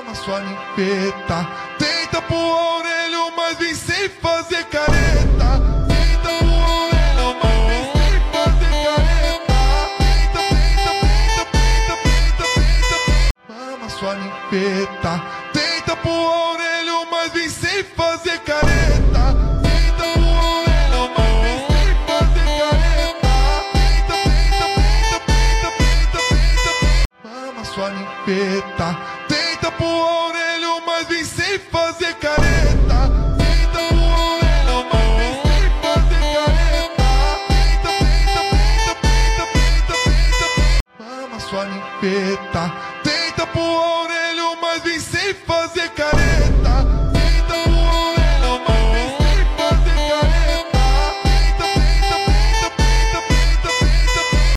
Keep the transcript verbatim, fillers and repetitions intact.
Mama sua limpeta, tenta pro orelho, mas vem sem fazer careta. Tenta pro orelho, mas vem sem fazer careta. Tenta, tenta, tenta, tenta, tenta, tenta. Mama sua limpeta, tenta pro orelho, mas vem sem fazer careta. Tenta pro orelho, mas vem sem fazer careta. Tenta, tenta, tenta, tenta, tenta, tenta. Mama sua limpeta, tenta pro orelho, mas vem sem fazer careta. Tenta pro orelho, mas vem sem fazer careta. Tenta, tenta, tenta, tenta, tenta, tenta. Mama sua limpeta, tenta pro orelho, mas vem sem fazer careta.